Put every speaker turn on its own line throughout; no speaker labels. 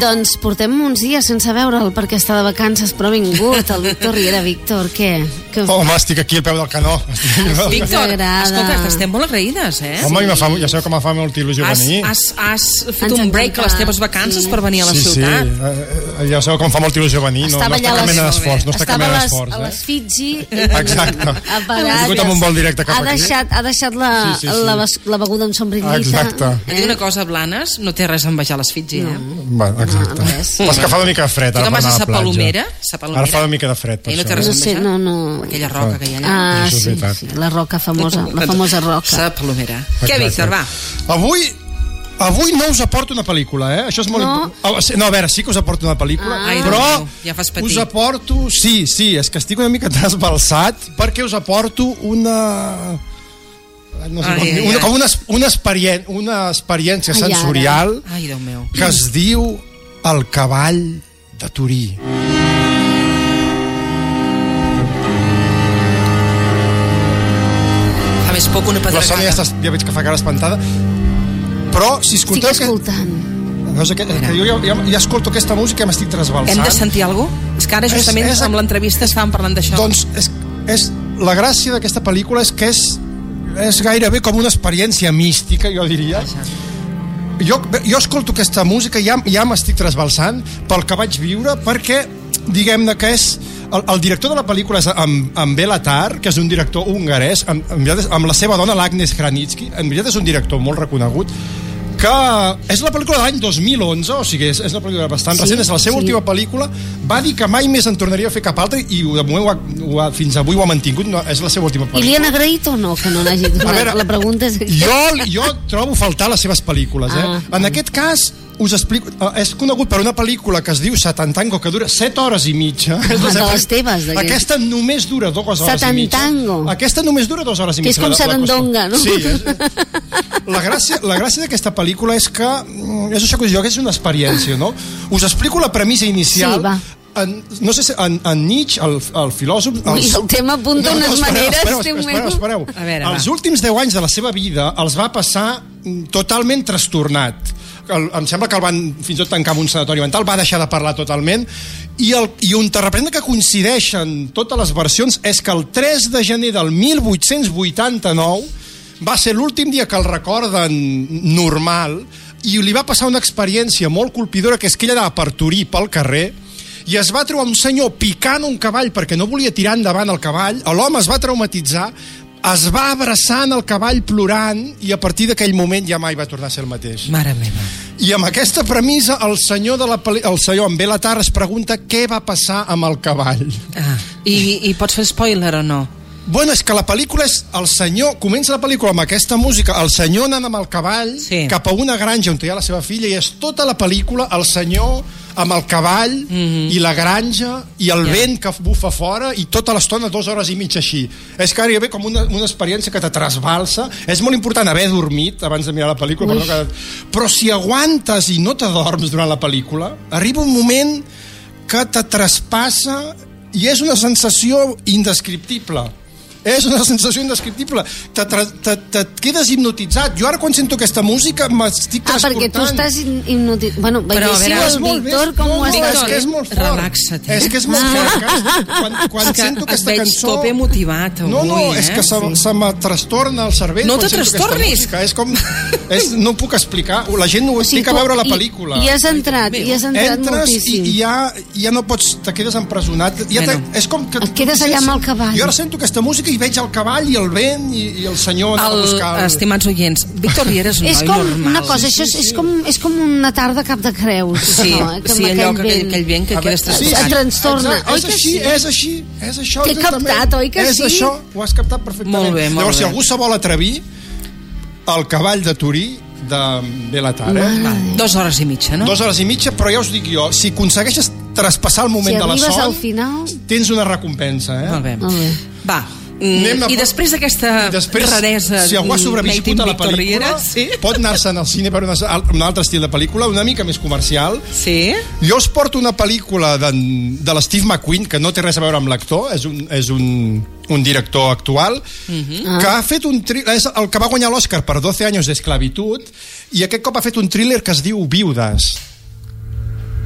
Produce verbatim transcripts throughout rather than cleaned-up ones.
Doncs portem uns dies sense veure'l perquè està de vacances, però ha vingut el Víctor Riera. Víctor, què? Que...
Home, estic aquí al peu del canó.
Víctor, escolta, estem molt agraïdes, eh?
Home, sí. fa, ja sabeu que em fa molta il·lusió
has,
venir.
Has, has fet Ens un break a les teves vacances sí. per venir a la
sí,
ciutat.
Sí, sí. Ja sabeu que em fa molta il·lusió venir. No, no està cap mena d'esforç. No està cap mena d'esforç.
Estava a les Fiji.
Exacte.
Ha
vingut amb un vol directe cap
ha deixat,
aquí.
Ha deixat la, sí, sí, sí. la, la beguda amb sombrillita.
Exacte.
Eh? Una cosa, Blanes, no té res a envejar les Fiji, eh?
Va, exacte. No, Però és que fa una mica de fred ara per anar a la platja. Ara fa una mica de fred, per
això.
No sé, no, no.
Aquella roca que hi ha allà.
Ah, sí, sí, la roca famosa, la famosa roca.
Sa Palomera. Què, Víctor, va?
Avui... Avui no us aporto una pel·lícula, eh? Això és molt
no?
important. No, a veure, sí que us aporto una pel·lícula,
ah,
però
ja fas patir.
Us aporto... Sí, sí, és que estic una mica trasbalsat perquè us aporto una... No sé, ai, com, ai, una, com una, una, experien, una experiència ai, sensorial
ai, Déu meu.
Que es diu El cavall de Turí.
Fa més poc una pedregada.
La Sònia ja, ja veig que fa cara espantada. Però si escolteu...
Estic escoltant.
Que, que, que jo ja, ja, ja escolto aquesta música i m'estic trasbalsant.
Hem de sentir alguna cosa? És que ara justament és, és, amb l'entrevista estàvem parlant d'això.
Doncs és, és, la gràcia d'aquesta pel·lícula és que és, és gairebé com una experiència mística, jo diria. Jo, jo escolto aquesta música i ja, ja m'estic trasbalsant pel que vaig viure, perquè diguem-ne que és... El, el director de la pel·lícula és amb, amb Béla Tarr, que és un director hongarès, amb, amb, amb la seva dona, l'Agnes Kranitsky. En veritat és un director molt reconegut, que és la pel·lícula de l'any dos mil onze, o sigui, és, és una pel·lícula bastant sí, recent, és la seva sí. última pel·lícula. Va dir que mai més en tornaria a fer cap altra i de moment ho ha, ho ha, fins avui ho ha mantingut, no, és la seva última pel·lícula.
I li han agraït o no que no n'hagi donat? La pregunta és...
Jo, jo trobo faltar les seves pel·lícules, eh? Ah, en aquest cas, us explico, és conegut per una pel·lícula que es diu Satantango, que dura set hores i mitja.
Ah, de les teves.
Aquesta només dura dues hores
Satantango.
i mitja. Aquesta només dura dues hores i mitja.
Que és com Sarandonga, no?
Sí. És, la gràcia, la gràcia d'aquesta pel·lícula és que, és això que us diu, que és una experiència, no? Us explico la premissa inicial.
Sí, va.
En, no sé si en, en Nietzsche, el, el filòsof...
Els... Ui, el tema apunta no, no, unes
espereu,
maneres...
Espereu, espereu, espereu, espereu.
A veure,
els
va.
últims deu anys de la seva vida els va passar totalment trastornat. El, em sembla que el van fins i tot tancar en un sanatori mental, va deixar de parlar totalment, i, el, i on te representa que coincideixen totes les versions és que el tres de gener del mil vuit-cents vuitanta-nou va ser l'últim dia que el recorden normal, i li va passar una experiència molt colpidora, que és que ell anava per Turí pel carrer i es va trobar un senyor picant un cavall perquè no volia tirar endavant el cavall. L'home es va traumatitzar, es va abraçant el cavall plorant, i a partir d'aquell moment ja mai va tornar a ser el mateix.
Mare meva.
I amb aquesta premissa el senyor de la el senyor amb Béla Tarr es pregunta què va passar amb el cavall.
Ah, i, i pots fer spoiler o no?
Bueno, és que la pel·lícula és... El senyor... Comença la pel·lícula amb aquesta música, el senyor anant amb el cavall
sí.
cap a una granja on hi ha la seva filla, i és tota la pel·lícula el senyor amb el cavall mm-hmm. i la granja i el yeah. vent que bufa fora, i tota l'estona dues hores i mitja així. És que gairebé com una, una experiència que te trasbalsa. És molt important haver dormit abans de mirar la pel·lícula, però, no que... però si aguantes i no t'adorms durant la pel·lícula, arriba un moment que te traspassa i és una sensació indescriptible. És una sensació indescriptible. Te, te, te quedes hipnotitzat. Jo ara quan sento aquesta música m'estic
ah,
transportant.
Ah, perquè tu estàs hipnotitzat. Bueno, veiéssiu el Víctor com ho
està.
estàs...
És que és molt fort.
Relaxa't.
És que és molt fort. Quan, quan
que
sento aquesta cançó...
Et veig tope motivat avui,
No, no,
eh?
és que se, sí. se me trastorna el cervell.
No te trastornis!
És com... És, no ho puc explicar. La gent no ho explica a veure la pel·lícula.
I has entrat, i has entrat
Entres
moltíssim.
i, i ja, ja no pots... Te quedes empresonat. Ja
bueno,
te, és com que...
Et quedes allà amb el cavall.
Jo ara sento aquesta música i veig el cavall i el vent i, i el senyor anava
el,
a buscar... El...
Estimats oients, Víctor Riera és un
és
noi
com
normal.
Una cosa, això és, és, com, és com una tarda cap de creus.
Sí,
no, eh?
sí allò, que aquell, aquell vent que quedes
sí,
et trastorna.
Exacte, és així, és així, és això.
T'he captat, oi que
és
sí?
És això, ho has captat perfectament.
Molt bé, molt
Llavors,
bé.
si algú se vol atrevir, el cavall de Turí de Béla Tarr, eh?
Va, dos hores i mitja, no?
Dos hores i mitja, però ja us dic jo, si aconsegueixes traspassar el moment
si
de la
son,
sol,
al final...
tens una recompensa, eh?
Molt bé.
Molt bé.
Va, mm, i després d'aquesta raresa,
si algú ha sobreviscut a la pel·lícula,
Riera, sí?
pot anar-se'n al cine per una, un altre estil de pel·lícula, una mica més comercial.
Sí?
Jo us porto una pel·lícula de, de l'Steve McQueen, que no té res a veure amb l'actor, és un, és un, un director actual,
uh-huh.
que ha fet un thriller, és el que va guanyar l'Oscar per doce anys d'esclavitud, i aquest cop ha fet un thriller que es diu Viudes.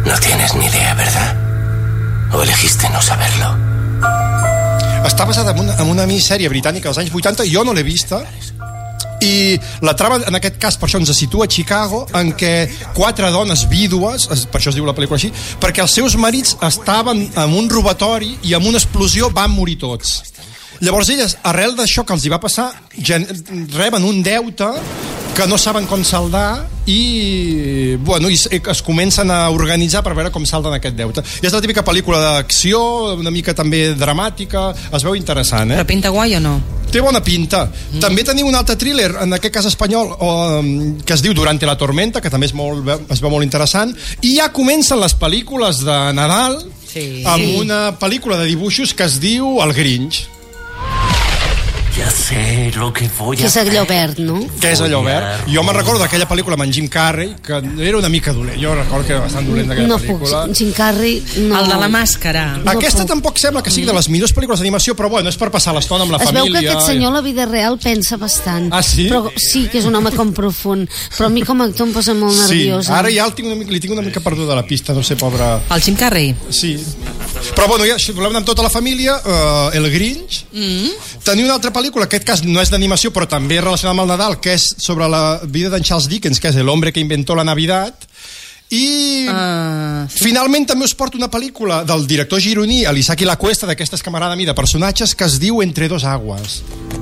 No tienes ni idea, ¿verdad? ¿O elegiste no saberlo?
Està basada en una, en una minissèrie britànica dels anys vuitanta, jo no l'he vista, i la trama, en aquest cas, per això ens situa a Chicago, en què quatre dones vídues, per això es diu la pel·lícula així, perquè els seus marits estaven en un robatori i amb una explosió van morir tots. Llavors elles, arrel d'això que els hi va passar, reben un deute que no saben com saldar i, bueno, i es comencen a organitzar per veure com salden aquest deute. I és la típica pel·lícula d'acció, una mica també dramàtica, es veu interessant, eh?
Però pinta guai o no?
Té bona pinta. Mm. També tenim un altre thriller, en aquest cas espanyol, que es diu Durante la tormenta, que també és molt, es veu molt interessant, i ja comencen les pel·lícules de Nadal, sí, amb una pel·lícula de dibuixos que es diu El Grinch.
Ja sé lo que voy a
hacer. Que és allò verd, no?
Que és allò verd. Jo me'n recordo d'aquella pel·lícula amb en Jim Carrey, que era una mica dolent. Jo recordo que era bastant dolent d'aquella
no
pel·lícula.
No puc, Jim Carrey... No.
El de la màscara.
No
Aquesta
puc.
Tampoc sembla que sigui de les millors pel·lícules d'animació, però bueno, és per passar l'estona amb la
es
família.
Es veu que aquest senyor a la vida real pensa bastant.
Ah, sí?
Però sí, que és un home com profund. Però a mi com a actor em posa molt nerviosa.
Sí, ara ja el tinc una, li tinc una mica perduda la pista, no sé, pobre...
El Jim Carrey?
Sí. Però bueno, ja, si volem anar amb tota la família, uh, El Grinch. Mm. Tenia una altra pel·lícula, en aquest cas no és d'animació, però també relacionada amb el Nadal, que és sobre la vida d'en Charles Dickens, que és el hombre que inventó la Navidad. I uh, sí. finalment també us porto una pel·lícula del director gironí, l'Isaac i la Cuesta, d'aquesta camarada a mi de personatges, que es diu Entre dos aguas.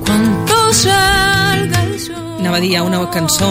Anava a dir, hi ha una cançó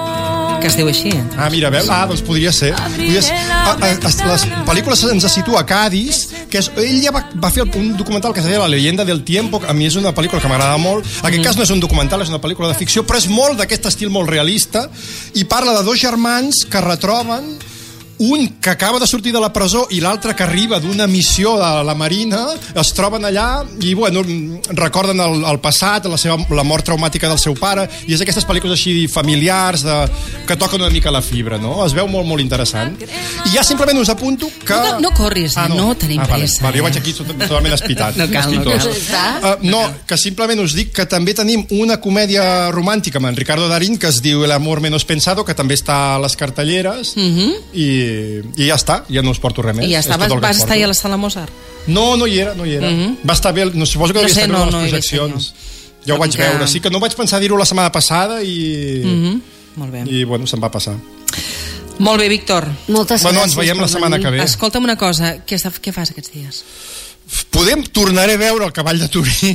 que es diu així.
Ah, mira, veus? Ah, doncs podria ser. Podria ser. A, a, a, les pel·lícules ens situa a Cádiz, que és, ell ja va, va fer un documental que es deia La leyenda del tiempo, a mi és una pel·lícula que m'agrada molt. En aquest mm. cas no és un documental, és una pel·lícula de ficció, però és molt d'aquest estil molt realista, i parla de dos germans que retroben, un que acaba de sortir de la presó i l'altre que arriba d'una missió de la Marina, es troben allà i, bueno, recorden el, el passat, la, seva, la mort traumàtica del seu pare, i és aquestes pel·lícules així familiars de, que toquen una mica la fibra, no? Es veu molt, molt interessant. I ja simplement us apunto que...
No, no corris, ah, no. no tenim
ah, vale,
pressa.
Vale, jo vaig aquí totalment espitat.
No cal, no cal.
Uh, no, que simplement us dic que també tenim una comèdia romàntica amb en Ricardo Darín que es diu El amor menos pensado, que també està a les cartelleres, mm-hmm. i i ja està, ja no us porto res més.
I ja està, vas, vas estar ahí a la sala Mozart?
No, no hi era, no hi era. Mm-hmm. Va estar bé, no, suposo que no devia sé, estar bé no, les no projeccions. Ja ho vaig que... veure, sí que no vaig pensar dir-ho la setmana passada i... Mm-hmm. Molt bé. I bueno, se'm va passar.
Molt bé, Víctor.
Moltes
bueno,
gràcies.
Ens veiem la setmana que ve.
Escolta'm una cosa, què, està, què fas aquests dies?
Podem, tornaré a veure el Cavall de Turí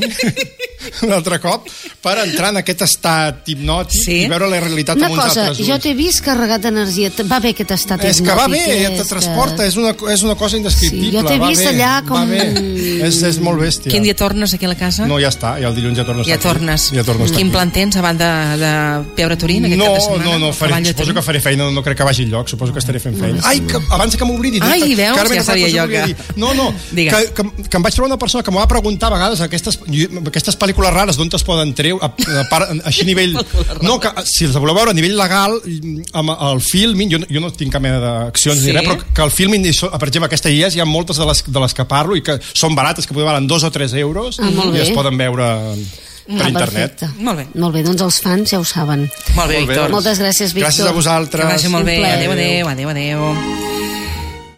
un altre cop per entrar en aquest estat hipnòtic, sí? I veure la realitat
una
amb uns
cosa,
altres ulls.
Jo t'he vist carregat d'energia, va bé aquest estat
és
hipnòtic.
És que va bé, te transporta, és una, és una cosa indescriptible.
Sí, jo t'he vist
bé,
allà com...
És, és molt bèstia.
Quin dia tornes aquí a la casa?
No, ja està, ja el dilluns ja tornes
ja tornes.
Ja tornes
Quin plan tens abans de, de veure Turín aquest
no,
cap de setmana?
No, no, faré, suposo que faré feina, no, no crec que vagi enlloc, suposo que estaré fent feina. Ai, que, abans que m'oblidi.
Ai, veus, ja sabia jo que...
No, no, que, que, que em vaig trobar una persona que m'ho va preguntar a vegades aquestes, aquestes pel·lícules rares d'on es poden treure a, a part, així a nivell no, que, si els voleu veure a nivell legal amb el filming, jo, jo no tinc cap mena d'accions sí? ni res, però que el filming per exemple aquesta I E S, hi ha moltes de les, de les que parlo i que són barates, que poden valen dos o tres euros ah, i es poden veure per ah, internet.
Perfecte. Molt bé.
Molt bé, doncs els fans ja ho saben.
Molt bé, Víctor.
Moltes gràcies, Víctor.
Gràcies a vosaltres.
Que vagi molt bé. Adéu, adéu, adéu, adéu.